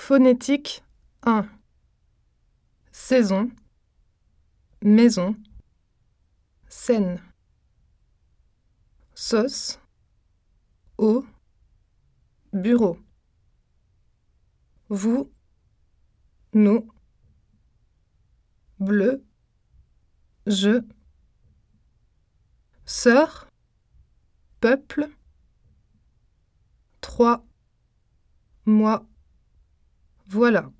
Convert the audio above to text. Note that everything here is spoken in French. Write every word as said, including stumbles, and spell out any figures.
Phonétique un. Saison, maison, scène. Sauce, eau, bureau. Vous, nous. Bleu, je. Sœur, peuple. Trois, moi. Voilà.